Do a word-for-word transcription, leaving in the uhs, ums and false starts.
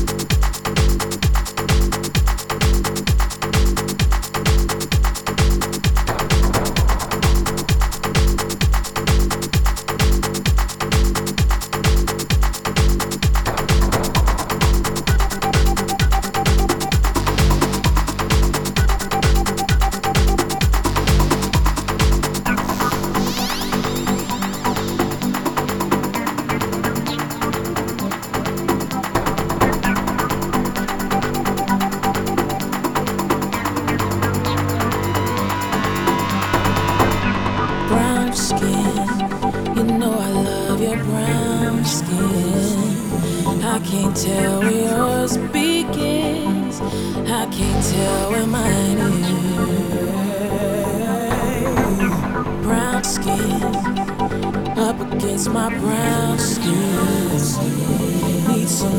Brown skin, you know I love your brown skin. I can't tell where yours begins. I can't tell where mine is. Brown skin, up against my brown skin. Need some